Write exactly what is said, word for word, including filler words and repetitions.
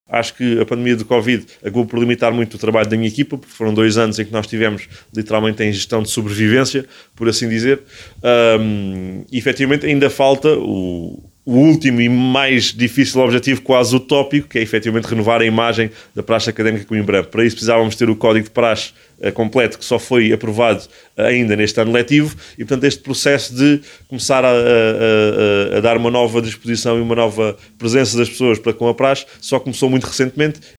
Acho que a pandemia do Covid acabou por limitar muito o trabalho da minha equipa, porque foram dois anos em que nós tivemos literalmente em gestão de sobrevivência, por assim dizer. Um, e efetivamente ainda falta o, o último e mais difícil objetivo, quase utópico, que é efetivamente renovar a imagem da praxe académica Coimbra. Para isso precisávamos ter o código de praxe uh, completo, que só foi aprovado uh, ainda neste ano letivo, e portanto este processo de começar a, a, a, a dar uma nova disposição e uma nova presença das pessoas para com a praxe só começou muito recentemente,